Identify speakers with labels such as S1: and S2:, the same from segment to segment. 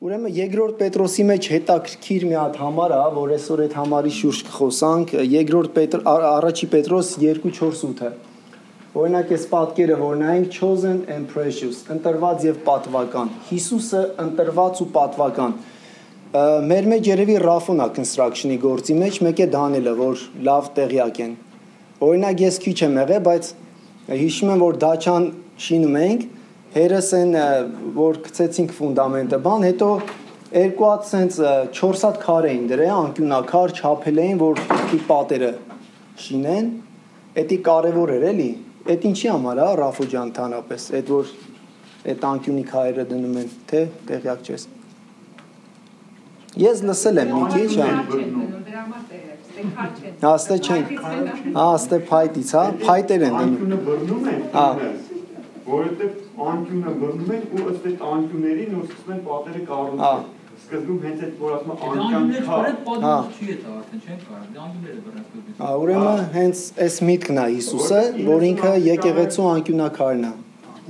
S1: Ուրեմն երկրորդ Պետրոսի մեջ հետաքրքիր մի հատ համար է, որ այսօր այդ համարի շուրջ կխոսանք, առաջի Պետրոս 2:4-8-ը։ Օրինակ այս պատկերը, որ նայենք chosen and precious, ընտրված եւ պատվական։ Հիսուսը ընտրված ու պատվական։ Մեր մեջ երևի Ռաֆոնա construction-ի գործի մեջ մեկ է Դանիելը, որ լավ տեղյակ են։ Օրինակ ես քիչ եմ եղել, բայց հիշում եմ, որ դաչան շինում ենք, հերս են, որ գցեցինք ֆունդամենտը, բան, հետո երկու հատ սենց 4 հատ քար էին դրել, անկյունակար չափել էին, որ ի պատերը շինեն, էդի կարևոր էր էլի, էդ ինչի համար է, Ռաֆո ջան, թանապես, էդ որ էդ անկյունի քարերը դնում են, թե տեղյակ չես։ Ես լսել եմ մի քիչ, ստե չեն, ստե փայտից, փայտեր են դնում,
S2: որովհետև անկյունը բռնում են ու ըստ այդ անկյուններին ու սկսում են պատերը կառուցել։ Սկզբում հենց այդ որ ասում են անկյան քար,
S3: չի է դա արդեն չեն կարող, անկյունները բռնած։
S1: Ուրեմն հենց այս միտքն է Հիսուսը, որ ինքը եկեղեցու անկյունակարն է։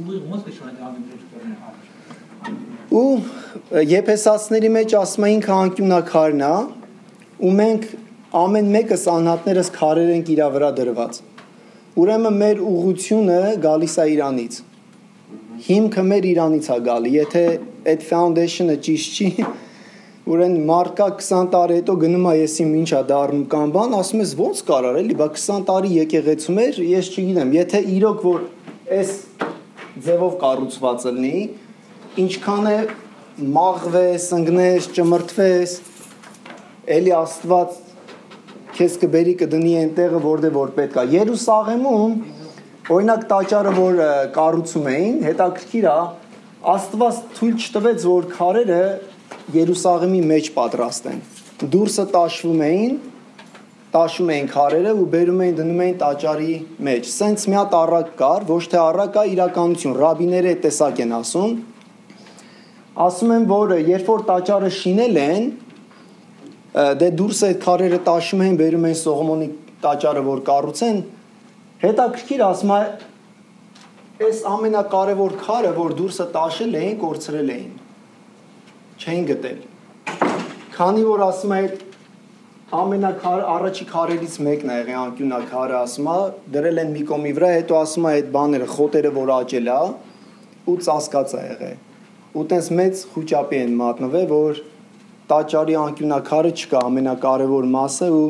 S1: Ու Եփեսացիների մեջ ասում են ինքը անկյունակարն է, ու մենք ամեն մեկս անհատներս քարեր ենք իր վրա դրված։ Ուրեմն մեր ուղղությունը գալիս է Իրանից։ Հիմքը մեր Իրանից է գալի։ Եթե այդ foundation-ը ճիշտ չի, ուրեմն մարկա 20 տարի հետո գնում է ես իմ ինչա դառնում կամ բան, ասում ես ո՞նց կարար էլի, բա 20 տարի եկեղեցում էր, ես չգիտեմ, եթե իրոք որ այս ձևով կառուցված լինի, ինչքան է մաղվես, ընկնես, ճմրթվես, էլի Աստված քեզ կբերի կդնի այնտեղը որտեղ որ պետք է։ Երուսաղեմում օրինակ տաճարը որ կառուցում էին, հետաքրքիր է, Աստված թույլ չտվեց որ քարերը Երուսաղեմի մեջ պատրաստեն։ Դուրսը տաշվում էին քարերը ու բերում էին դնում էին տաճարի մեջ։ Սենց մի հատ առակ կար, ոչ թե առակ է իրականություն, ռաբիները այդ տեսակ են ասում։ Ասում են որ երբ որ տաճարը շինել են, դե դուրս այդ քարերը տաշում են, բերում են Սողոմոնի տաճարը որ կառուցեն, հետաքրքիր ասում է, այս ամենակարևոր քարը որ դուրսը տաշել էին, կորցրել էին, չէին գտել, քանի որ ասում է առաջի քարերից մեկն է եղել անկյունակարը, ասում է դրել են մի կողմի վրա, հետո ասում է այդ բաները խոտերը որ աճել է ու ծածկած է եղել, ու տենց մեծ խուճապի են մատնվել, որ տաճարի անկյունակարը չկա, ամենակարևոր մասը ու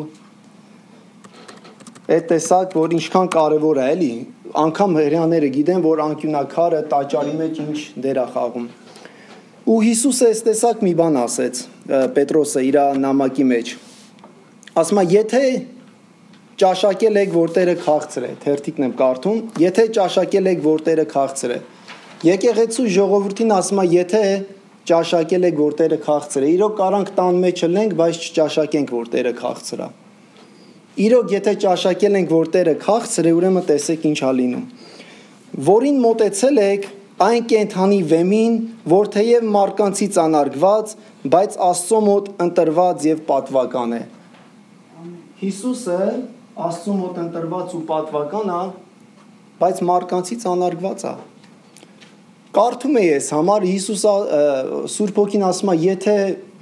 S1: այդ տեսակ, որ ինչքան կարևոր է էլի, անգամ հրեաները գիտեն, որ անկյունակարը տաճարի մեջ ինչ դեր է խաղում։ Ու Հիսուսը այս տեսակ մի բան ասեց, Պետրոսը իր նամակի մեջ։ Ասում է, եթե ճաշակել եք, որ Տերը քաղցր է, թերթիկն եմ կարդում, եթե ճաշակել եք, որ Տերը քաղցր է։ Եկեղեցու ժողովրդին ասում է, եթե ճաշակել եք, որ Տերը քաղցր է։ Իրոք կարանք տան մեջ ելնենք, բայց չճաշակենք, որ Տերը քաղցր է։ Իրոք եթե ճաշակել ենք, որ Տերը քաղցր է, ուրեմն տեսեք ինչ ա լինում։ Որին մոտեցել եք, այն կենդանի վեմին, որ թեև մարկանցից անարգված, բայց Աստծո մոտ ընտրված եւ պատվական է։ Հիսուսը Աստծո մոտ ընտրված ու պատվական է, բայց մարկանցից անարգված է։ Կարդում եմ ես համար Հիսուսը Սուրբ Հոգին ասում է, եթե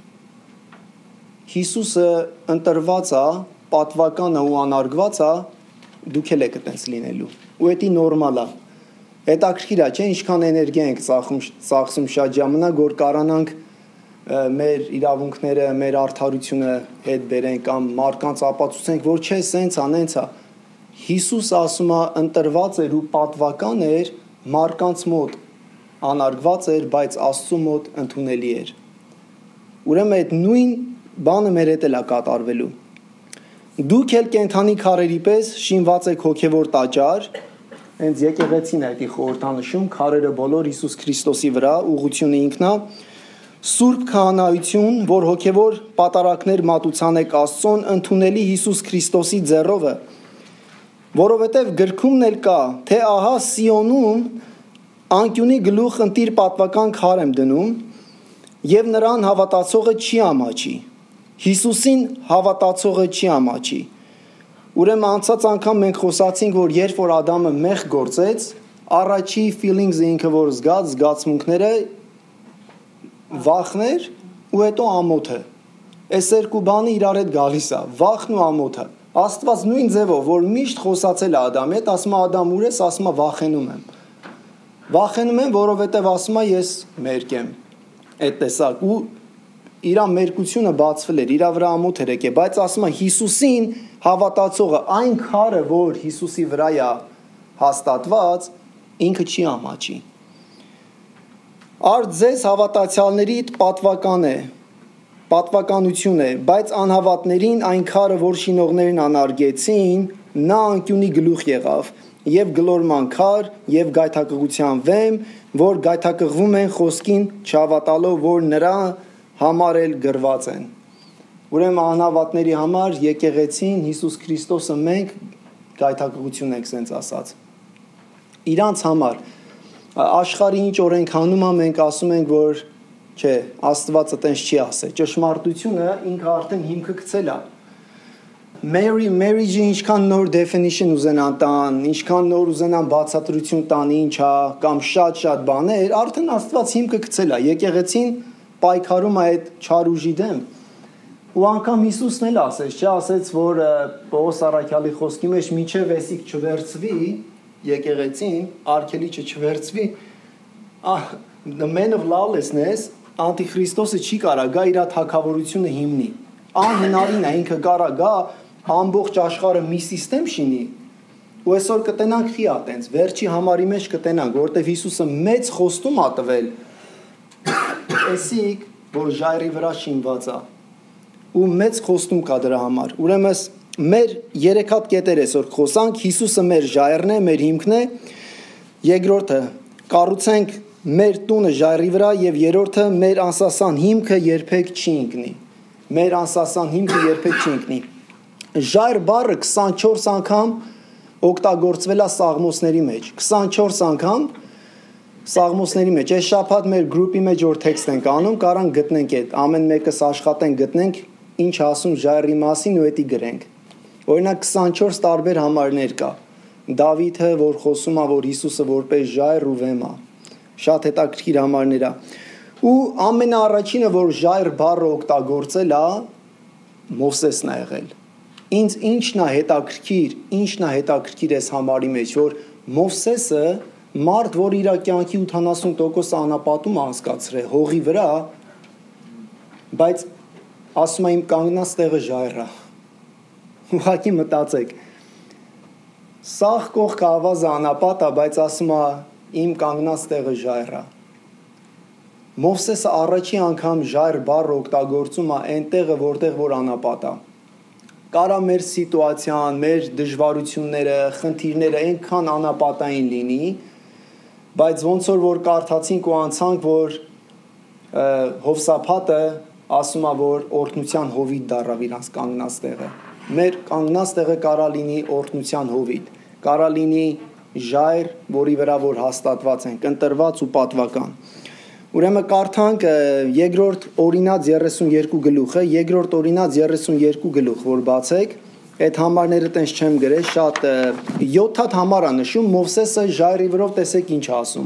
S1: Հիսուսը ընտրված է, պատվական է ու անարգված է, դուք էլ եք այդպես լինելու։ Ու դա նորմալ է։ Հետաքրքիր է, չէ՞, ինչքան էներգիա ենք ծախսում շատ ժամանակ, որ կարանանք մեր իրավունքները, մեր արդարությունը հետ բերենք կամ մարդկանց ապացուցենք, որ չէ, սենց է, նենց է։ Հիսուս ասում է, ընտրված էր ու պատվական էր մարդկանց մոտ անարգված էր, բայց Աստծո մոտ ընդունելի էր։ Ուրեմն այդ նույն բանը մեր հետ էլ է կատարվելու։ Դուք էլ կենդանի քարերի պես շինված եք հոգևոր տաճար, հենց եկեղեցին է դա խորհրդանշում, քարերը բոլոր Հիսուս Քրիստոսի վրա, ուղղությունը ինքն է, Սուրբ քահանայություն, որ հոգևոր պատարակներ մատուցան եք Աստծոն, ընդունելի Հիսուս Քրիստոսի ձեռովը, որովհետև գրքումն էլ կա, թե ահա Սիոնում անկյունի գլուխ ընտիր պատվական քար եմ դնում, եւ նրան հավատացողը չի ամաչի։ Հիսուսին հավատացողը չի ամաչի։ Ուրեմն անցած անգամ մենք խոսացինք, որ երբ որ Ադամը մեղ գործեց, առաջի feelings-ը ինքը որ զգաց, զգացմունքները վախներ ու հետո ամոթը։ Այս երկու բանը իրար հետ գալիս է, վախն ու ամոթը։ Աստված նույն ձևով, որ միշտ խոսացել է Ադամի հետ, ասում է Ադամ ուր ես, ասում է վախենում եմ։ Վախենում եմ, որովհետև ասում է ես մերկ եմ։ Այդ տեսակ ու իր մերկությունը բացվել էր, իր վրա ամոթ էր եկել, բայց ասում է Հիսուսին հավատացողը այն քարը, որ Հիսուսի վրա է հաստատված, ինքը չի ամաչի։ Արդ ձեզ հավատացյալներիդ պատվականություն է, բայց անհավատներին այն քարը, որ շինողներն անարգեցին, նա անկյունի գլուխ եղավ, եւ գլորման քար, եւ գայթակղության վեմ, որ գայթակղվում են խոսքին չհավատալով, որ նրա համար էլ գրված են։ Ուրեմն անհավատների համար եկեղեցին Հիսուս Քրիստոսը մենք գայթակղություն ենք սենց ասած։ Իրանց համար աշխարհի ինչ օրենք հանում է, մենք ասում ենք, որ չէ, Աստվածը տենց չի ասել։ Ճշմարտությունը ինքը արդեն հիմքը գցել է։ Marriage-ը ինչքան նոր definition ուզենան տան, ինչքան նոր ուզենան բացատրություն տան ինչ է, կամ շատ բաներ, արդեն Աստված հիմքը գցել է։ Եկեղեցին պայքարում է այդ չար ուժի դեմ։ Ու անգամ Հիսուսն էլ ասեց, չէ, ասեց, որ Պողոս առաքյալի խոսքի մեջ միջև էսիկ չվերցվի եկեղեցին, արգելիչը չվերցվի, the man of lawlessness, անտիխրիստոսը չի կարա գա իր թագավորությունը հիմնի։ Անհնարին է ինքը կարա գա ամբողջ աշխարհը մի սիստեմ շինի։ Ու այսօր կտենանք խի ատենց, վերջի համարի մեջ կտենանք, որտեվ Հիսուսը մեծ խոստում ա տվել։ Էսիկ, որ ժայռի վրա շինված է։ Ու մեծ խոստում կա դրա համար։ Ուրեմն մեր երեք հատ կետեր այսօր խոսանք, Հիսուսը մեր ժայռն է, մեր հիմքն է։ Երկրորդը կառուցենք մեր տունը ժայռի վրա եւ երրորդը մեր անսասան հիմքը երբեք չի ընկնի։ Մեր անսասան հիմքը երբեք չի ընկնի։ Ժայռ բառը 24 անգամ օգտագործվել է Սաղմոսների մեջ։ 24 անգամ Սաղմոսների մեջ։ Այս շաբաթ մեր գրուպի մեջ որ տեքստ ենք անում, կարան գտնենք այդ, ամեն մեկս աշխատենք գտնենք ինչ ասում ժայռի մասին ու էդի գրենք։ Օրինակ 24 տարբեր համարներ կա։ Դավիթը, որ խոսում է, որ Հիսուսը որպես ժայռ ու վեմ է։ Շատ հետաքրքիր համարներ է։ Ու ամենաառաջինը, որ ժայռ բառը օգտագործել է, Մովսեսն է եղել։ Ինձ ինչն է հետաքրքիր այս համարի մեջ, որ Մովսեսը մարդ, որ իր կյանքի 80% անապատում անցկացրել հողի վրա, բայց ասում է իմ կանգնած տեղը ժայռ է։ Ուղղակի մտածեք։ Սաղ կողքը ավազը անապատ է, բայց ասում է իմ կանգնած տեղը ժայռ է։ Մովսեսը առաջի անգամ ժայռ բառը օգտագործում է այն տեղը, որտեղ որ անապատ է։ Կարա մեր սիտուացիան, մեր դժվարությունները, խնդիրները այնքան անապատային լինի, բայց ոնց որ կարդացինք ու անցանք, որ Հովսափատը ասում է, որ օրհնության հովիտ դառավ իրանց կանգնած տեղը։ Մեր կանգնած տեղը կարա լինի օրհնության հովիտ, կարա լինի ժայռ, որի վրա որ հաստատված ենք, ընտրված ու պատվական։ Ուրեմն կարդանք երկրորդ Օրինաց 32 գլուխը, երկրորդ Օրինաց 32 գլուխ, որ բացեք, այդ համարները տենց չեմ գրել, շատ 7 հատ համար է նշում, Մովսեսը ժայռի վրով տեսեք ինչ ասում։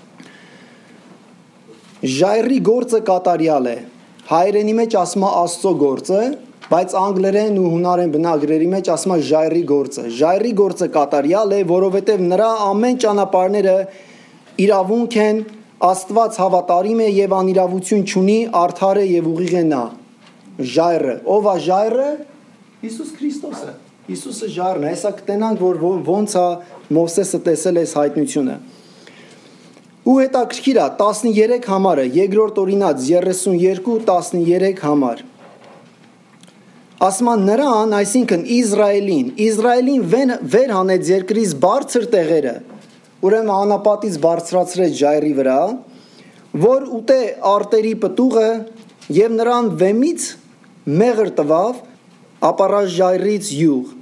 S1: Ժայռի գործը կատարյալ է, հայերենի մեջ ասում է Աստծո գործը, բայց անգլերեն ու հունարեն բնագրերի մեջ ասում է ժայռի գործը։ Ժայռի գործը կատարյալ է, որովհետև նրա ամեն ճանապարհները իրավունք են, Աստված հավատարիմ է եւ անիրավություն չունի, արդար է եւ ուղիղ է նա։ Ժայռը, ով է ժայռը? Հիսուս Քրիստոսը։ Հիսուսը ժայռն է, հեսա կտենանք, որ ոնց է Մովսեսը տեսել այս հայտնությունը։ Ու հետաքրքիր է 13 համարը, երկրորդ Օրինաց 32:13 համար։ Ասում է նրան, այսինքն Իսրայելին վեր հանեց երկրից բարձր տեղերը, ուրեմն անապատից բարձրացրեց ժայռի վրա, որ ուտե արտերի պտուղը եւ նրան վեմից մեղր տվավ, ապառած ժայռից յուղ։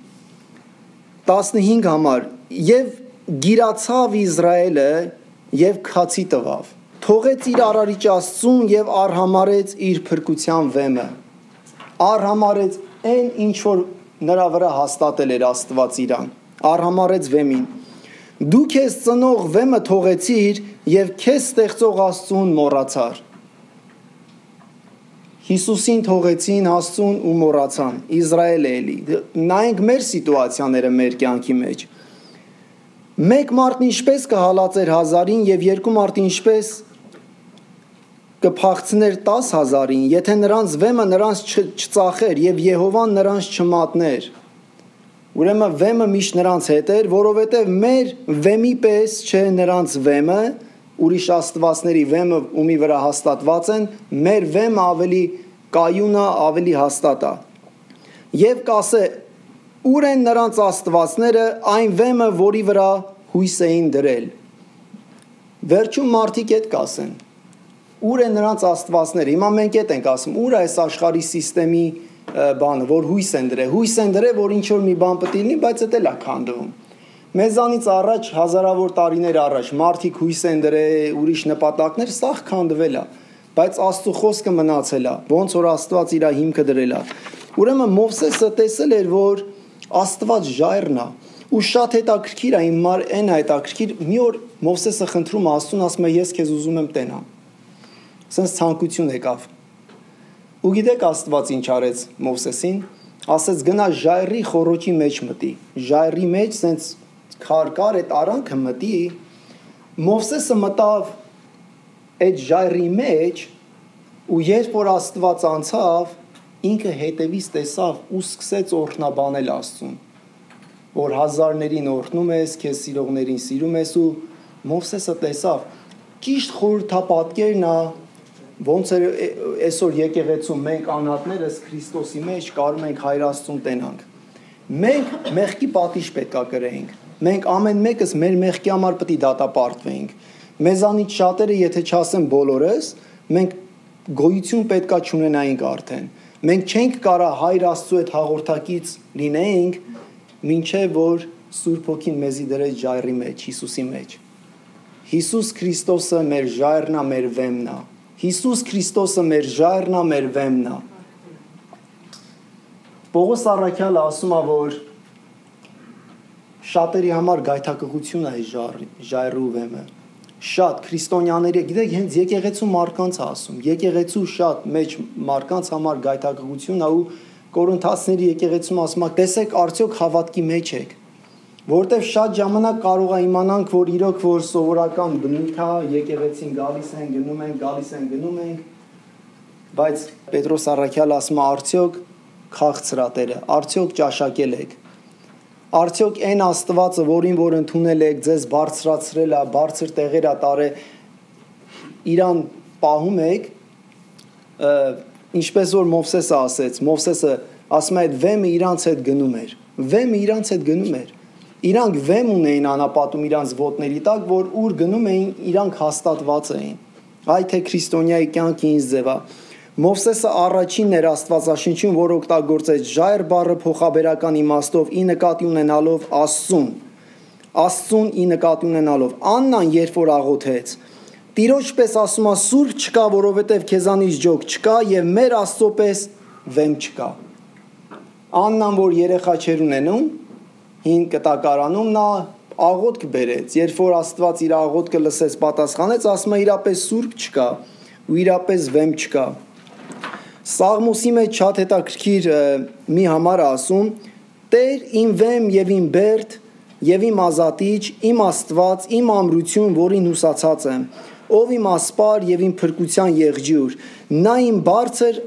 S1: 15 համար եւ գիրացավ Իսրայելը եւ քացի տվավ։ Թողեց իր արարիչ Աստծուն եւ արհամարեց իր փրկության վեմը։ Արհամարեց այն ինչ որ նրա վրա հաստատել էր Աստված իրան։ Արհամարեց վեմին։ Դու քեզ ծնող վեմը թողեցիր եւ քեզ ստեղծող Աստծուն մոռացար։ Հիսուսին թողեցին Աստծուն ու մոռացան։ Իսրայել է էլի։ Նայենք մեր սիտուացիաները մեր կյանքի մեջ։ Մեկ մարդն ինչպես կհալածեր 1000-ին եւ երկու մարդն ինչպես կփախցներ 10,000-ին, եթե նրանց վեմը նրանց չծախեր եւ Եհովան նրանց չմատներ։ Ուրեմն վեմը միշտ նրանց հետ էր, որովհետեւ մեր վեմի պես չէ նրանց վեմը, ուրիշ աստվածների վեմը ումի վրա հաստատված են, մեր վեմը ավելի կայուն է, ավելի հաստատ է։ Եվ կասե, ուր են նրանց աստվածները, այն վեմը, որի վրա հույս էին դրել։ Վերջում մարդիկ այդ կասեն, ուր են նրանց աստվածները։ Հիմա մենք այդ ենք ասում, ուր է այս աշխարհի սիստեմի բանը, որ հույս են դրել, որ ինչ որ մի բան պետք է լինի, բայց դա էլ է քանդվում։ Մեզանից առաջ հազարավոր տարիներ առաջ մարդիկ հույս են դրել, ուրիշ նպատակներ, սա քանդվել է, բայց Աստծո խոսքը մնացել է, ոնց որ Աստված իր հիմքը դրել է։ Ուրեմն Մովսեսը տեսել էր, որ Աստված ժայռն է, ու շատ հետաքրքիր է, իմ այն հետաքրքիր, մի օր Մովսեսը խնդրում է Աստծուն, ասում է ես քեզ ուզում եմ տենամ։ Սենց ցանկություն եկավ։ Ու գիտեք Աստված ինչ արեց Մովսեսին, ասեց գնա ժայռի խորոքի մեջ մտի, ժայռի մեջ սենց քար այդ արանքը մտի, Մովսեսը մտավ այդ ժայռի մեջ ու երբ որ Աստված անցավ, ինքը հետևից տեսավ ու սկսեց օրհնաբանել Աստծուն, որ հազարներին օրհնում ես, քեզ սիրողներին սիրում ես ու Մովսեսը տեսավ, ճիշտ խորհրդապատկերն է, ոնց էր այսօր եկեղեցում մենք անհատներս Քրիստոսի մեջ կարում ենք Հայր Աստծուն տենանք։ Մենք մեղքի պատիժ պետք է կրեինք։ Մենք ամեն մեկս մեր մեղքի համար պետք է դատապարտվեինք։ Մեզանից շատերը, եթե չասեմ բոլորս, մենք գոյություն պետքա չունենայինք արդեն։ Մենք չենք կարա Հայր Աստծու այդ հաղորդակից լինեինք, մինչև որ Սուրբ Հոգին մեզի դրեց ժայռի մեջ, Հիսուսի մեջ։ Հիսուս Քրիստոսը մեր ժայռն է, մեր վեմն է։ Հիսուս Քրիստոսը մեր ժայռն է, մեր վեմն է։ Պողոս առաքյալը ասում է, որ շատերի համար գայթակղություն է ժայռու վեմը։ Շատ քրիստոնյաների, գիտեք, հենց եկեղեցու մարդկանց է ասում։ Եկեղեցու շատ մեջ մարդկանց համար գայթակղություն է ու Կորինթացիների եկեղեցում ասում է, տեսեք արդյոք հավատքի մեջ եք։ Որտեվ շատ ժամանակ կարող է իմանանք, որ իրոք որ սովորական բնույթ է, եկեղեցին գալիս են, գնում ենք, բայց Պետրոս առաքյալը ասում է, արդյոք քաղցրատերը, արդյոք ճաշակել եք։ Արդյոք այն Աստվածը, որին որ ընդունել եք, ձեզ բարձրացրել է, բարձր տեղեր է տարել, իրան պահում եք, ինչպես որ Մովսեսը ասեց, Մովսեսը ասում է, այդ վեմը իրանց հետ գնում էր, Իրանք վեմ ունեին անապատում իրանց ոտների տակ, որ ուր գնում էին, իրանք հաստատված էին։ Այ թե քրիստոնյայի կյանքը ինչ ձև է։ Մովսեսը առաջինն էր Աստվածաշնչում, որ օգտագործեց ժայռ բառը փոխաբերական իմաստով ի նկատի ունենալով Աստծուն ի նկատի ունենալով։ Աննան երբ որ աղոթեց, Տիրոջ պես ասում է սուրբ չկա, որովհետև քեզանից ջոկ չկա եւ մեր Աստծո պես վեմ չկա։ Աննան որ երեխա չեր ունենում, հին կտակարանում նա աղոթք բերեց, երբ որ Աստված իր աղոթքը լսեց, պատասխանեց, ասում է իրապես սուրբ չկա ու իրապես վեմ չկա։ Սաղմոսի մեջ շատ հետաքրքիր մի համար ասում. Տեր իմ վեմ եւ իմ բերդ եւ իմ ազատիչ, իմ Աստված, իմ ամրություն, որին հուսացած եմ, ով իմ ասպար եւ իմ փրկության եղջյուր, նա իմ բարձր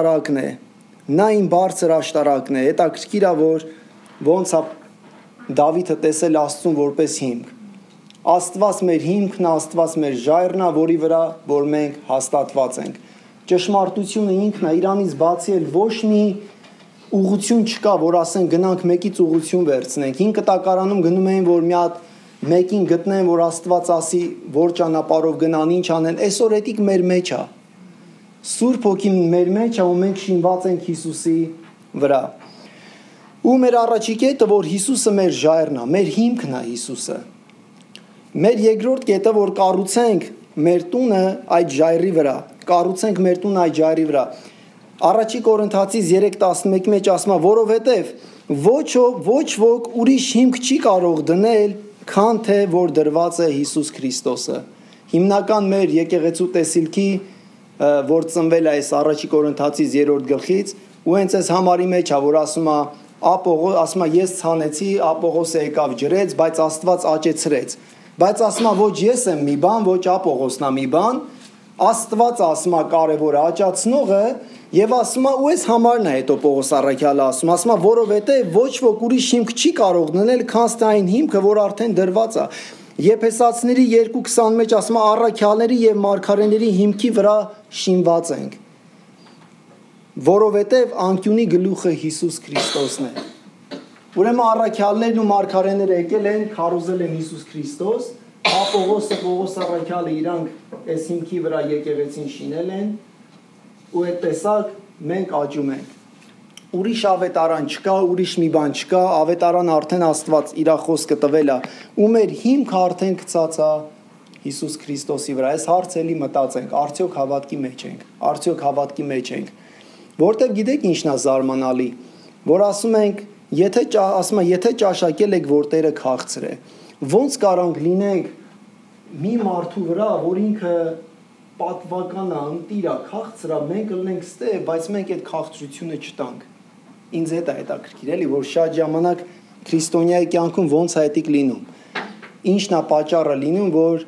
S1: աշտարակն է, հետաքրքիր է, որ ոնց է Դավիթը տեսել Աստծուն որպես հիմք։ Աստված մեր հիմքն է, Աստված մեր ժայռն է, որի վրա որ մենք հաստատված ենք։ Ճշմարտությունը ինքն է, իրանից բացի էլ ոչ մի ուղղություն չկա, որ ասեն գնանք մեկից ուղղություն վերցնենք։ Հին կտակարանում գնում էին, որ մի հատ մեկին գտնեն, որ Աստված ասի, որ ճանապարհով գնան, ինչ անեն։ Այսօր էտիկ մեր մեջ է։ Սուրբ Հոգին մեր մեջ է ու մենք շինված ենք Հիսուսի վրա։ Ու մեր առաջի կետը, որ Հիսուսը մեր ժայռն է, մեր հիմքն է Հիսուսը։ Մեր երկրորդ կետը, որ կառուցենք մեր տունը այդ ժայռի վրա, Առաջի Կորինթացիս 3:11 մեջ ասում է, որովհետև ոչ ոք ուրիշ հիմք չի կարող դնել, քան թե որ դրված է Հիսուս Քրիստոսը։ Հիմնական մեր եկեղեցու տեսիլքի որ ծնվել է այս առաջի Կորինթացիս 3-րդ գլխից, ու հենց այս համարի մեջ է, որ ասում է ես ցանեցի, Ապողոսը եկավ ջրեց, բայց Աստված աճեցրեց։ Բայց ասում է ոչ ես եմ մի բան, ոչ Ապողոսն է մի բան, Աստված ասում է կարևոր աճացնողը, եւ ասում է ու այս համարն է հետո Պողոս առաքյալը ասում է որովհետեւ ոչ ոք ուրիշ հիմք չի կարող դնել քան այն հիմքը, որ արդեն դրված է։ Եփեսացիների 2:20 մեջ ասում է առաքյալների եւ մարգարեների հիմքի վրա շինված ենք, որովհետեւ անկյունի գլուխը Հիսուս Քրիստոսն է։ Ուրեմն առաքյալներն ու մարգարեները եկել են, քարոզել են Հիսուս Քրիստոս, Պողոս առաքյալը իրանք այս հիմքի վրա եկեղեցին շինել են, ու այդ տեսակ մենք աճում ենք։ Ուրիշ ավետարան չկա, ուրիշ մի բան չկա, ավետարան արդեն Աստված իր խոսքը տվել է, ու մեր հիմքը արդեն գծած է Հիսուս Քրիստոսի վրա։ Այս հարցը էլի մտածենք, արդյոք հավատքի մեջ ենք։ Որտեւ գիտեք ինչն է զարմանալի, որ ասում ենք, եթե ճաշակել եք, որ Տերը քաղցր է, ոնց կարանք լինենք մի մարդու վրա, որ ինքը պատվական է, ընտիր է, քաղցր է, մենք լինենք ստե, բայց մենք այդ քաղցրությունը չտանք։ Ինձ հետ է հետաքրքիր էլի, որ շատ ժամանակ քրիստոնյայի կյանքում ոնց է այդիկ լինում։ Ինչն է պատճառը լինում, որ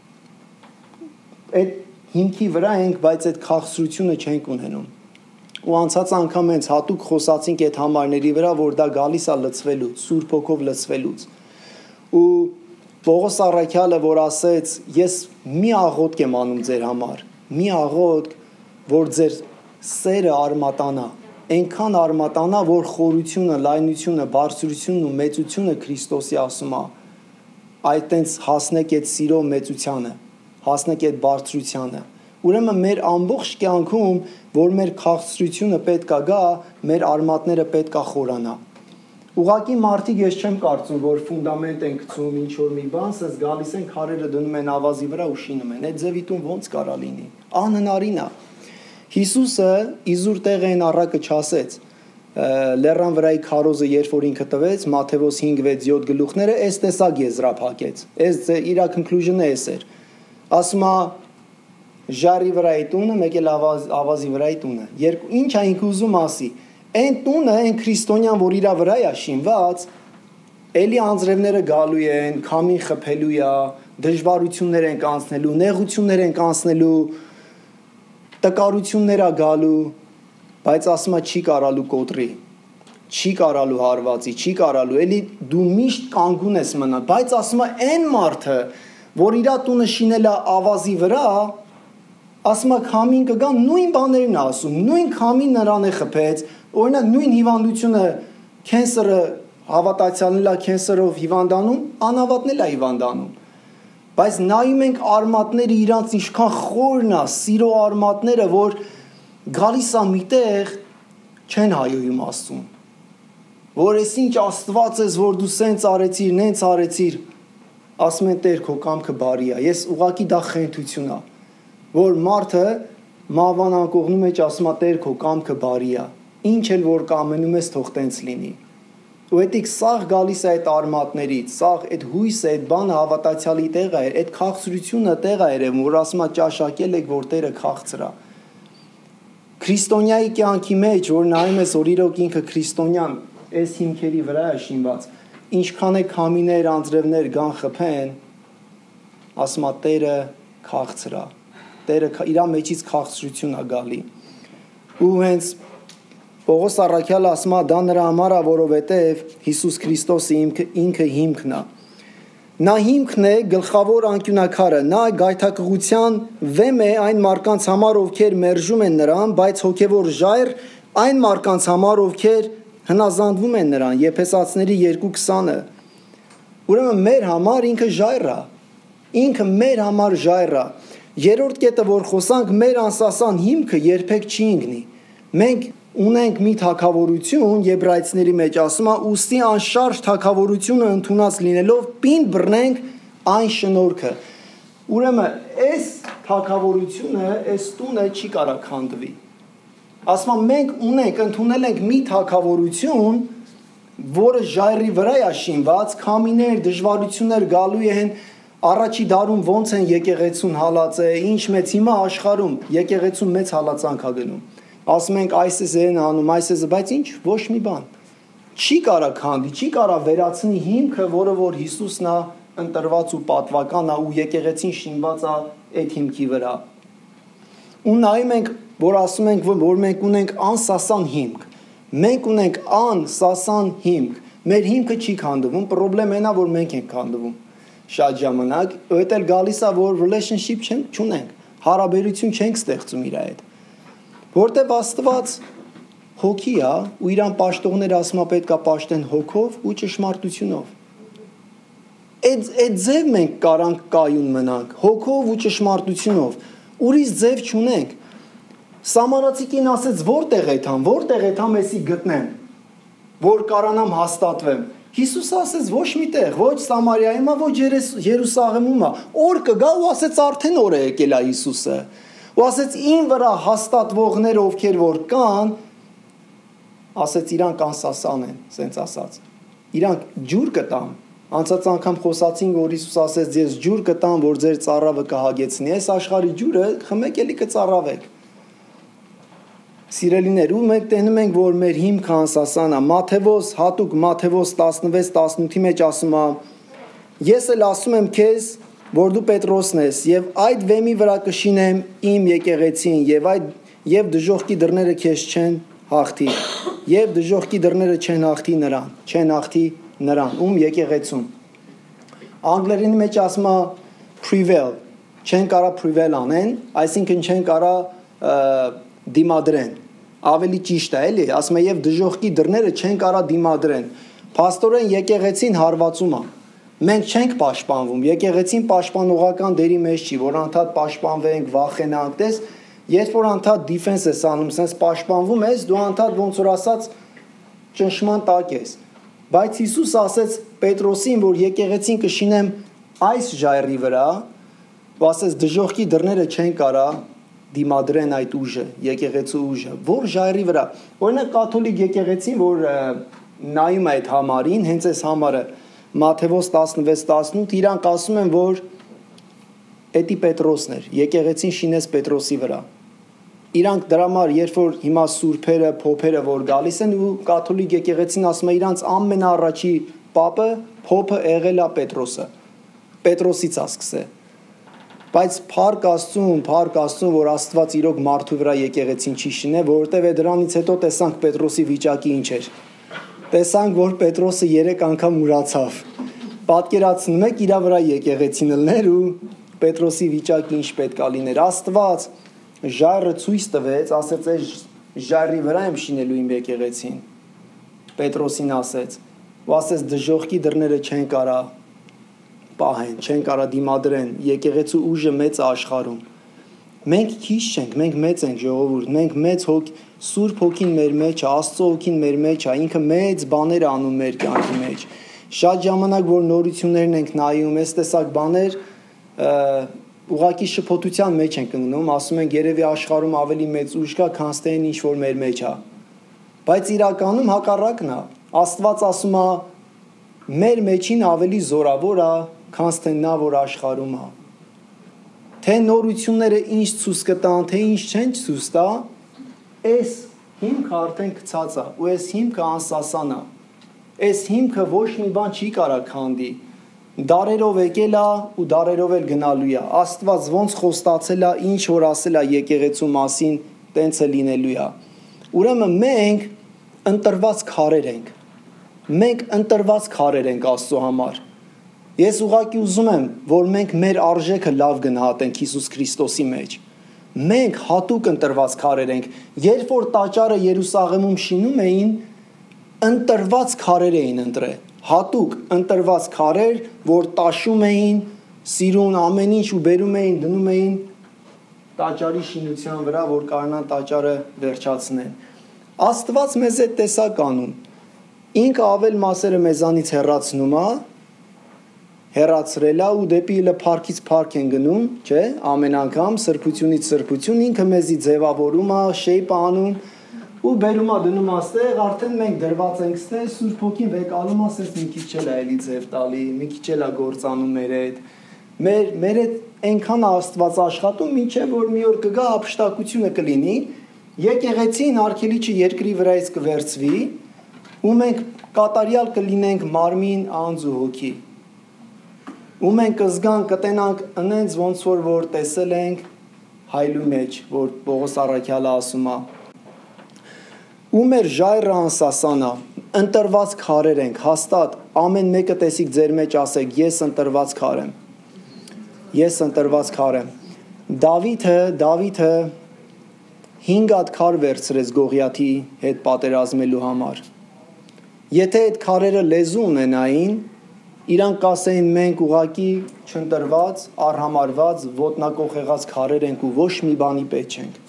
S1: այդ հիմքի վրա ենք, բայց այդ քաղցրությունը չենք ունենում։ Ու անցած անգամ հենց հատուկ խոսացինք այդ համարների վրա, որ դա գալիս է լցվելուց, Սուրբ Հոգով լցվելուց։ Ու Պողոս առաքյալը, որ ասեց, ես մի աղոթք եմ անում ձեր համար, մի աղոթք, որ ձեր սերը արմատանա, այնքան արմատանա, որ խորությունը, լայնությունը, բարձրությունն ու մեծությունը Քրիստոսի ասում է, այդտենց հասնեք այդ սիրո մեծությանը, հասնեք այդ բարձրությանը։ Ուրեմն մեր ամբողջ կյանքում, որ մեր քաղցրությունը պետք է գա, մեր արմատները պետք է խորանա։ Ուղղակի մարդիկ ես չեմ կարծում, որ ֆունդամենտ են գցում ինչ-որ մի բան, սենց գալիս են քարերը դնում են ավազի վրա ու շինում են։ Այդ ձևիտուն ոնց կարա լինի։ Անհնարին է։ Հիսուսը իզուր տեղը այն առակը չասեց։ Լեռան վրայի քարոզը երբ որ ինքը տվեց, Մատթեոս 5:6-7 գլուխները, այս տեսակ եզրափակեց։ Այս իր conclusion-ը էս էր։ Ասում է ժարի վրայի տունը, մեկ էլ ավազի վրայի տունը։ Ինչ է ինքը ուզում ասի։ Այն տունը, այն քրիստոնյան, որ իր վրա է շինված, էլի անձրևները գալու են, քամին խփելու է, դժվարություններ են անցնելու, նեղություններ են անցնելու, տկարություններ է գալու, բայց ասում է չի կարալու կոտրի, չի կարալու հարվածի, չի կարալու, էլի դու միշտ կանգուն ես մնա, բայց ասում է այն մարդը, որ իր տունը շինել է ավազի վրա, ասում է քամին կգա, նույն բաներն է ասում, նույն քամին նրան է խփեց, օրինակ նույն հիվանդությունը, քենսերը, հավատացյալն է քենսերով հիվանդանում, անհավատն է հիվանդանում։ Բայց նայում ենք արմատները իրանց ինչքան խորն է, սիրո արմատները, որ գալիս է միտեղ չեն հայոյում Աստծուն։ Որ ես ինչ Աստված ես, որ դու սենց արեցիր, նենց արեցիր, ասում են Տեր քո կամքը բարի է։ Ես ուղղակի դա խենթություն է, որ մարդը մահվան անկողնու մեջ ասում է Տեր քո կամքը բարի է։ Ինչ էլ որ կամենում ես թող տենց լինի։ Ու այդիկ սաղ գալիս է այդ արմատներից, սաղ այդ հույսը, այդ բանը հավատացյալի տեղը է, այդ քաղցրությունը տեղը է, որ ասում է ճաշակել եք, որ Տերը քաղցր է։ Քրիստոնյայի կյանքի մեջ, որ նայում ես, որ իրոք ինքը քրիստոնյան այս հիմքերի վրա է շինված, ինչքան է քամիներ, անձրևներ գան խփեն, ասում է Տերը քաղցր է։ Տերը իր մեջից քաղցրություն է գալի։ Ու հենց Պողոս առաքյալը ասում է դա նրա համար է, որովհետև Հիսուս Քրիստոսը ինքը հիմքն է։ Նա հիմքն է, գլխավոր անկյունակարը, նա գայթակղության վեմ է այն մարդկանց համար, ովքեր մերժում են նրան, բայց հոգևոր ժայռ այն մարդկանց համար, ովքեր հնազանդվում են նրան, Եփեսացիների 2:20-ը։ Ուրեմն մեր համար ինքը ժայռ է։ Ինքը մեր համար ժայռ է։ Երրորդ կետը, որ խոսանք, մեր անսասան հիմքը երբեք չի ընկնի։ Մենք ունենք մի թագավորություն, Եբրայեցիների մեջ ասում է, ուստի անշարժ թագավորությունը ընդունած լինելով պինդ բռնենք այն շնորհքը։ Ուրեմն այս թագավորությունը, այս տունը չի կարա քանդվի։ Ասում է մենք ունենք, ընդունել ենք մի թագավորություն, որը ժայռի վրա է շինված, քամիներ, դժվարություններ գալու են, Առաջի դարում ոնց են եկեղեցուն հալած է, ինչ մեծ հիմա աշխարհում եկեղեցուն մեծ հալածանք ա գնում։ Ասում ենք այս է զեն անում, այս է, բայց ինչ, ոչ մի բան։ Չի կարա քանդի, չի կարա վերացնի հիմքը, որը որ Հիսուսն է ընտրված ու պատվական է ու եկեղեցին շինված է այդ հիմքի վրա։ Ու նայում ենք, որ ասում ենք, որ մենք ունենք անսասան հիմք։ Մենք ունենք անսասան հիմք։ Մեր հիմքը չի քանդվում, խնդրեմն է, որ մենք ենք քանդվում։ Շատ ժամանակ, այդ էլ գալիս է, որ relationship չունենք, հարաբերություն չենք ստեղծում իր հետ։ Որտեւ Աստված հոգի է, ու իրան պաշտողները ասում է պետք է պաշտեն հոգով ու ճշմարտությունով։ Այդ ձև մենք կարանք կայուն մնանք, հոգով ու ճշմարտությունով։ Ուրիշ ձև չունենք։ Սամարացիկին ասեց, որտեղ է թամ էսի գտնեմ, որ կարանամ հաստատվեմ։ Հիսուս ասեց ոչ միտեղ, ոչ Սամարիայում, ոչ Երուսաղեմում, օր կգա ու ասեց արդեն օր է եկել է Հիսուսը։ Ու ասեց ին վրա հաստատվողները ովքեր որ կան, ասեց իրանք անսասան են, սենց ասած։ Իրանք ջուր կտան։ Անցած անգամ խոսացինք, որ Հիսուս ասեց ես ջուր կտամ, որ ձեր ծառավը կհագեցնի։ Այս աշխարհի ջուրը խմեք էլի կծառավեք։ Սիրելիներ, ու մենք տենում ենք, որ մեր հիմքը անսասան է։ Մատթեոս, հատուկ Մատթեոս 16-18-ի մեջ ասում է. Ես էլ ասում եմ քեզ, որ դու Պետրոսն ես, եւ այդ վեմի վրա կշինեմ իմ եկեղեցին, եւ դժոխքի դռները քեզ չեն հաղթի, եւ դժոխքի դռները չեն հաղթի նրան, ում եկեղեցուն։ Անգլերենի մեջ ասում է prevail, չեն կարա prevail անեն, այսինքն չեն կարա դիմադրեն, ավելի ճիշտ է, էլի, ասում է եւ դժոխքի դռները չեն կարա դիմադրեն։ Փաստորեն եկեղեցին հարվածում է։ Մենք չենք պաշտպանվում, եկեղեցին պաշտպանողական դերի մեջ չի, որ անդադ պաշտպանվենք, վախենանք, տես, երբ որ անդադ դիֆենս ես անում, sense պաշտպանվում ես, դու անդադ ոնց որ ասած ճնշման տակ ես։ Բայց Հիսուս ասեց Պետրոսին, որ եկեղեցին կշինեմ այս ժայռի վրա, ու ասեց դժոխքի դռները չեն կարա դիմադրեն այդ ուժը, եկեղեցու ուժը, որ ժայռի վրա։ Օրինակ կաթոլիկ եկեղեցին, որ նայում է այդ համարին, հենց այս համարը Մատթեոս 16-18 իրանք ասում են, որ էդի Պետրոսն էր, եկեղեցին շինեց Պետրոսի վրա։ Իրանք դրա համար, երբ որ հիմա սուրբերը, փոփերը որ գալիս են ու կաթոլիկ եկեղեցին ասում է իրանց ամենաառաջի պապը, փոփը եղել է Պետրոսը։ Պետրոսից է սկսել։ Բայց փառք Աստծուն, որ Աստված իրոք մարդու վրա եկեղեցին չի շինել, որովհետև դրանից հետո տեսանք Պետրոսի վիճակի ինչ էր։ Տեսանք, որ Պետրոսը 3 անգամ ուրացավ։ Պատկերացնում եք իր վրա եկեղեցին լներ ու Պետրոսի վիճակը ինչ պետք է լիներ։ Աստված ժայռը ցույց տվեց, ասեց այս ժայռի վրա եմ շինելու իմ եկեղեցին։ Պետրոսին ասեց, ու ասեց դժոխքի դռները չեն կարա պահեն, չեն կարա դիմադրեն, եկեղեցու ուժը մեծ աշխարհում։ Մենք քիչ չենք, մենք մեծ ենք ժողովուրդ, մենք մեծ Սուրբ Հոգին մեր մեջ է, Աստծո Հոգին մեր մեջ է, ինքը մեծ բաներ անում մեր կյանքի մեջ։ Շատ ժամանակ որ նորություններն ենք նայում, այս տեսակ բաներ ուղղակի շփոթության մեջ ենք ընկնում, ասում ենք երևի աշխարհում ավելի մեծ ուժ կա, քան ստեն ինչ որ մեր մեջ է։ Բայց իրականում հակառակն է։ Աստված ասում է մեր մեջին ավելի զորավոր է, քան ստեն նա որ աշխարհում է։ Թե նորությունները ինչ ցույց կտան, թե ինչ չեն ցույց տա, այս հիմքը արդեն գցած է, ու այս հիմքը անսասան է։ Այս հիմքը ոչ մի բան չի կարա քանդի։ Դարերով եկել է ու դարերով էլ գնալու է։ Աստված ոնց խոստացել է, ինչ որ ասել է եկեղեցու մասին, տենց է լինելու է։ Ուրեմն մենք ընտրված քարեր ենք։ Մենք ընտրված քարեր ենք Աստծո համար։ Ես ուղղակի ուզում եմ, որ մենք մեր արժեքը լավ գնահատենք Հիսուս Քրիստոսի մեջ։ Մենք հատուկ ընտրված քարեր ենք։ Երբ որ տաճարը Երուսաղեմում շինում էին, ընտրված քարեր էին ընտրել։ Հատուկ ընտրված քարեր, որ տաշում էին, սիրուն ամեն ինչ ու բերում էին, դնում էին տաճարի շինության վրա, որ կարողանան տաճարը վերջացնեն։ Աստված մեզ է տեսակ անում։ Ինքը ավել մասերը մեզանից հեռացնում է, հեռացրել է ու դեպի լփարքից փարք են գնում, չէ՞, ամեն անգամ սրբությունից սրբություն ինքը մեզի ձևավորում է, shape անում ու բերում է դնում աստեղ, արդեն մենք դրված ենք ստեղ, Սուրբ Հոգին վեկալում ասես մի քիչ էլ է էլի ձև տալի, մի քիչ էլ է գործանում մեր հետ։ մեր այդ այնքան Աստված աշխատում, մինչև որ մի օր կգա ապշտակությունը կլինի, եկեղեցին արգելիչը երկրի վրայից կվերցվի, ու մենք կատարյալ կլինենք մարմին, անձ ու հոգի։ Ու մենք կզգանք, կտենանք ընենց ոնց որ տեսել ենք հայլու մեջ, որ Պողոս առաքյալը ասում է։ Ու մեր ժայռը անսասանա, ընտրված քարեր ենք, հաստատ ամեն մեկը տեսիք ձեր մեջ ասեք, ես ընտրված քար եմ։ Ես ընտրված քար եմ։ Դավիթը 5 հատ քար վերցրեց Գողիաթի հետ պատերազմելու համար։ Եթե այդ քարերը լեզու ունենային, իրանք կասեին մենք ուղակի չընտրված, արհամարված, ոտնակոխեղած քարեր ենք ու ոչ մի բանի պետք չենք։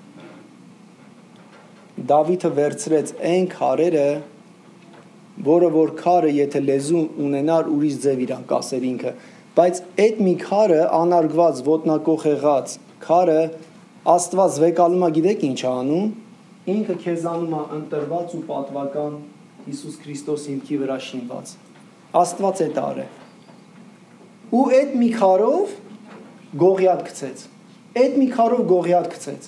S1: Դավիթը վերցրեց այն քարերը, որը որ քարը եթե լեզու ունենար ուրիշ ձև իրան կասեր ինքը, բայց այդ մի քարը անարգված, ոտնակոխեղած քարը Աստված վեկալում է, գիտեք ինչ անում, ինքը քեզանում է ընտրված ու պատվական Հիսուս Քրիստոս հիմքի վրա շինված։ Աստված է տարը։ Ու այդ մի քարով Գողիաթ գցեց։ Այդ մի քարով Գողիաթ գցեց։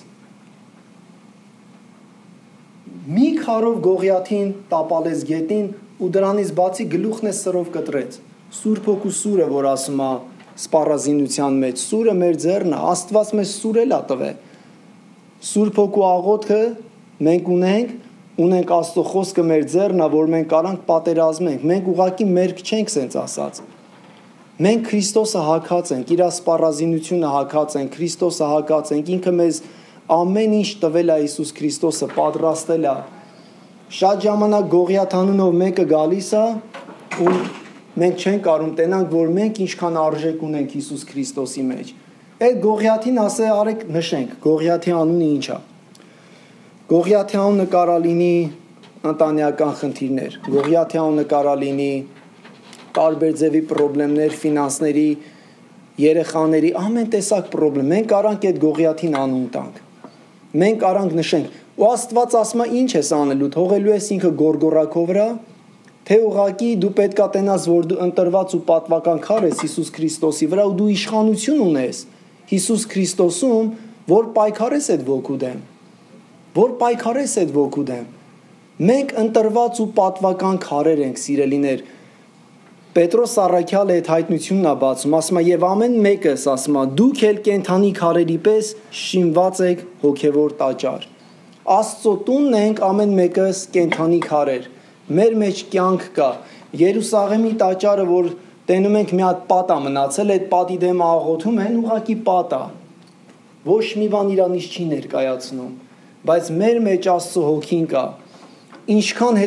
S1: Մի քարով Գողիաթին տապալեց գետին ու դրանից բացի գլուխն է սրով կտրեց։ Սուրբ Հոգու սուրը, որ ասում է սպառազինության մեջ, սուրը մեր ձեռն է, Աստված մեզ սուր էլ է տվել։ Սուրբ Հոգու աղոթքը մենք ունենք Աստծո խոսքը մեր ձեռն է, որ մենք կարանք պատերազմենք։ Մենք ուղղակի մերկ չենք սենց ասած։ Մենք Քրիստոսը հագած ենք, իր սպառազինությունը հագած ենք, Քրիստոսը հագած ենք, ինքը մեզ ամեն ինչ տվել է Հիսուս Քրիստոսը, պատրաստել է։ Շատ ժամանակ Գողիաթ անունով մեկը գալիս է ու մենք չենք կարող տենանք, որ մենք ինչքան արժեք ունենք Հիսուս Քրիստոսի մեջ։ Այդ Գողիաթին ասե արեք նշենք, Գողիաթի անունը ինչ է։ Գողիաթի անունը կարա լինի ընտանեկան խնդիրներ, Գողիաթի անունը կարա լինի տարբեր ձևի խնդիրներ, ֆինանսների, երեխաների, ամեն տեսակ խնդրեմ։ Մենք կարանք այդ Գողիաթին անուն տանք։ Մենք կարանք նշենք։ Ու Աստված ասում է ինչ ես անելու, թողելու ես ինքը գորգորակով վրա, թե ուղղակի դու պետքա տենաս, որ դու ընտրված ու պատվական քար ես Հիսուս Քրիստոսի վրա ու դու իշխանություն ունես Հիսուս Քրիստոսում, որ պայքարես այդ ոգու դեմ, որ պայքարես այդ ոգու դեմ։ Մենք ընտրված ու պատվական քարեր ենք, սիրելիներ։ Պետրոս առաքյալը այդ հայտնությունն է բացում, ասում է եւ ամեն մեկս, ասում է, դուք էլ կենթանի քարերի պես շինված եք հոգևոր տաճար։ Աստծո տունն ենք ամեն մեկս կենթանի քարեր։ Մեր մեջ կյանք կա։ Երուսաղեմի տաճարը, որ տենում ենք մի հատ պատ է մնացել, այդ պատի դեմ աղոթում են, ուղղակի պատ է։ Ոչ մի բան իրանից չի ներկայացնում, բայց մեր մեջ Աստծո հոգին կա։ Ինչքան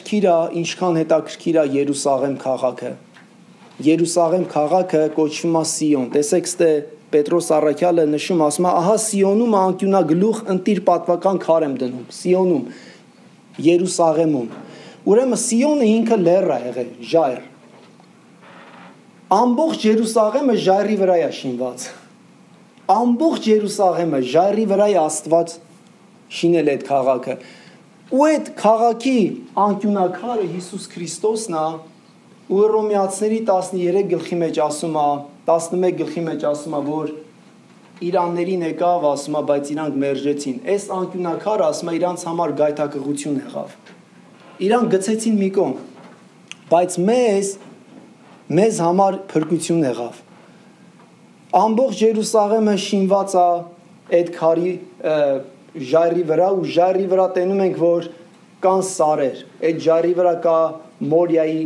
S1: հետաքրքիր է Երուսաղեմ քաղաքը։ Երուսաղեմ քաղաքը կոչվում է Սիոն։ Տեսեք, ստե Պետրոս առաքյալը նշում, ասում է, ահա Սիոնում անկյունագլուխ ընտիր պատվական քար եմ դնում, Սիոնում, Երուսաղեմում։ Ուրեմն Սիոնը ինքը լեռ է եղել, ժայռ։ Ամբողջ Երուսաղեմը ժայռի վրա է շինված։ Ամբողջ Երուսաղեմը ժայռի վրա է Աստված շինել այդ քաղաքը։ Ու այդ քաղաքի անկյունակարը Հիսուս Քրիստոսն է, ու Հռոմեացիների 13 գլխի մեջ ասում է, 11 գլխի մեջ ասում է, որ իրաններին եկավ, ասում է, բայց իրանք մերժեցին։ Այս անկյունակարը ասում է իրանց համար գայթակղություն եղավ։ Իրան գցեցին մի կողմ, բայց մեզ համար փրկություն եղավ։ Ամբողջ Երուսաղեմը շինված է այդ քարի ժայռի վրա ու ժայռի վրա տենում ենք, որ կան սարեր։ Այդ ժայռի վրա կա Մորիայի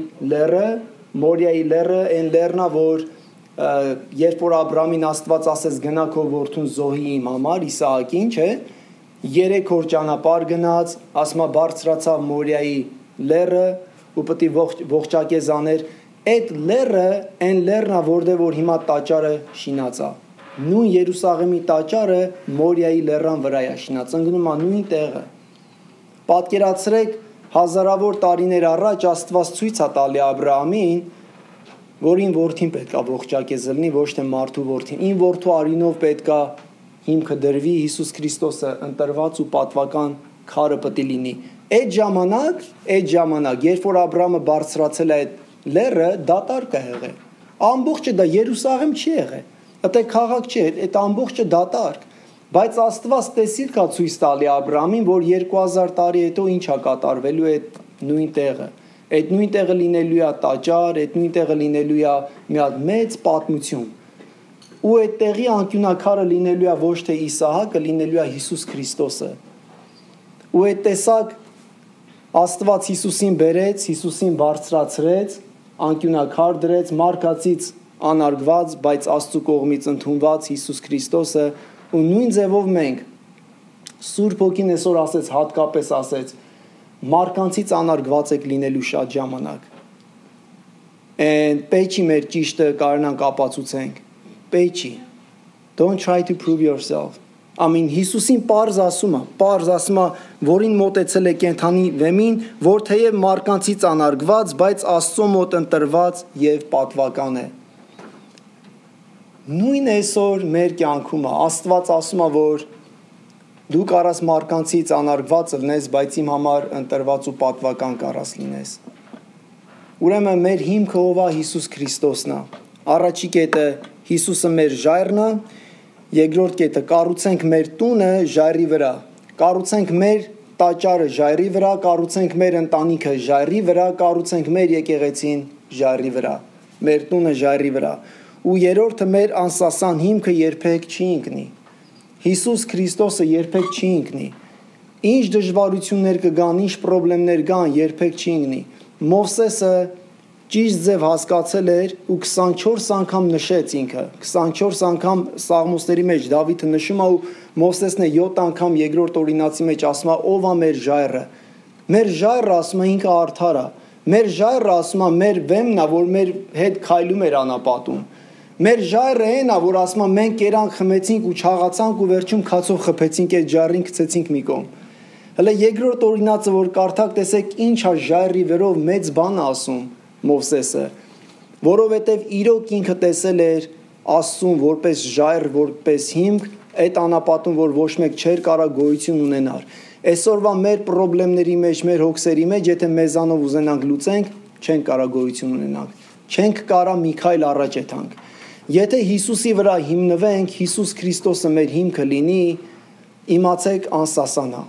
S1: լեռը, այն լեռն է, որ երբ որ Աբրամին Աստված ասեց գնա քո որդուն զոհի իմ համար, Իսահակին, չէ, 3 օր ճանապարհ գնաց, ասма բարձրացավ Մորիայի լեռը ու պետք է ողջակեզ աներ։ Այդ լեռը, այն լեռն է, որտեղ որ հիմա տաճարը շինած է։ Նույն Երուսաղեմի տաճարը Մորիայի լեռան վրա է շինած, ընկնում է նույն տեղը։ Պատկերացրեք, հազարավոր տարիներ առաջ Աստված ցույց է տալի Աբրահամին, որ ին որդին պետքա ողջակեզ լինի, ոչ թե մարդու որդին։ Ին որդու արինով պետքա հիմքը դրվի, Հիսուս Քրիստոսը ընտրված ու պատվական քարը պետք է լինի։ Այդ ժամանակ, երբ որ Աբրահամը բարձրացել է այդ լեռը, դատարկ է եղել։ Ամբողջը դա Երուսաղեմ չի եղել։ Դա քաղաք չի, այդ ամբողջը դատարկ։ Բայց Աստված տեսիլ կա ցույց տալի Աբրահամին, որ 2000 տարի հետո ինչ է կատարվելու այդ նույն տեղը։ Այդ նույն տեղը լինելու է տաճար, այդ նույն տեղը լինելու է մի հատ մեծ պատմություն։ Ու այդ տեղի անկյունակարը լինելու է ոչ թե Իսահակը, լինելու է Հիսուս Քրիստոսը։ Ու այդ տեսակ Աստված Հիսուսին բերեց, Հիսուսին բարձրացրեց, անկյունակար դրեց, մարգացից անարգված, բայց Աստծու կողմից ընդունված Հիսուս Քրիստոսը, ու նույն ձևով մենք Սուրբ Հոգին այսօր ասեց, հատկապես ասեց, մարկանցից անարգված եք լինելու շատ ժամանակ։ And պետք չի մեր ճիշտը կարողանանք ապացուցենք։ Պետք չի։ Don't try to prove yourself. Ամին Հիսուսին պարզ ասում է, որին մոտեցել է կենթանի վեմին, որ թեև մարկանցից անարգված, բայց Աստծո մոտ ընտրված եւ պատվական է։ Նույն այսօր մեր կյանքում է, Աստված ասում է, որ դու կարաս մարկանցից անարգված լինես, բայց իմ համար ընտրված ու պատվական կարաս լինես։ Ուրեմն մեր հիմքը ով է Հիսուս Քրիստոսն է։ Առաջի կետը Հիսուսը մեր ժայռն է, երկրորդ կետը կառուցենք մեր տունը ժայռի վրա, կառուցենք մեր տաճարը ժայռի վրա, կառուցենք մեր ընտանիքը ժայռի վրա, կառուցենք մեր եկեղեցին ժայռի վրա, մեր տունը ժայռի վրա։ Ու երրորդը մեր անսասան հիմքը երբեք չի ընկնի։ Հիսուս Քրիստոսը երբեք չի ընկնի։ Ինչ դժվարություններ կգան, ինչ խնդիրներ կան, երբեք չի ընկնի։ Մովսեսը ճիշտ ձև հասկացել էր ու 24 անգամ նշեց ինքը, 24 անգամ Սաղմոսների մեջ Դավիթը նշում է ու Մովսեսն է 7 անգամ երկրորդ օրինացի մեջ ասում է ով է մեր ժայռը։ Մեր ժայռը ասում է ինքը արդար է։ Մեր ժայռը ասում է մեր վեմն է, որ մեր հետ քայլում էր անապատում։ Մեր ժայռը այն է, որ ասում է մենք կերանք խմեցինք ու չաղացանք ու վերջում քացով խփեցինք այդ ժայռին գցեցինք մի կողմ։ Հələ երկրորդ օրինացը որ կարդակ տեսեք ինչ է ժայռի վերով մեծ բան ասում Մովսեսը, որովհետև իրոք ինքը տեսել էր Աստծուն որպես ժայռ, որպես հիմք, այդ անապատում, որ ոչ մեկ չէր կարող գոյություն ունենալ։ Այսօրվա մեր խնդիրների մեջ, մեր հոգսերի մեջ, եթե մեզանով ուզենանք լուծենք, չենք կարող գոյություն ունենանք։ Չենք կարող մի քայլ առաջ եթանք։ Եթե Հիսուսի վրա հիմնվենք, Հիսուս Քրիստոսը մեր հիմքը լինի, իմացեք անսասանա։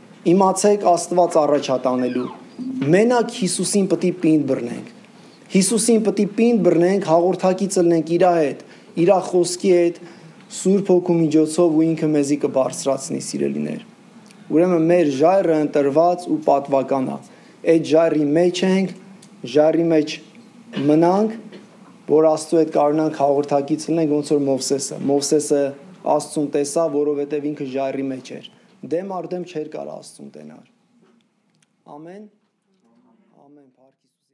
S1: Իմացեք Աստված առաջատանելու։ Մենակ Հիսուսին պետք է պինդ բռնենք։ Հիսուսին պետք է պինդ բռնենք, հաղորդակից լինենք իր հետ, իր խոսքի հետ, Սուրբ Հոգու միջոցով ու ինքը մեզի կբարձրացնի սիրելիներ։ Ուրեմն մեր ժայռը ընտրված ու պատվական է։ Այդ ժայռի մեջ ենք, ժայռի մեջ մնանք, որ Աստծո հետ կարողանանք հաղորդակից լինենք, ոնց որ Մովսեսը Աստծուն տեսավ, որովհետև ինքը ժայռի մեջ էր։ Դեմ առ դեմ չէր կարող Աստծուն տենալ։ Ամեն։ Ամեն, Փառք Հիսուս։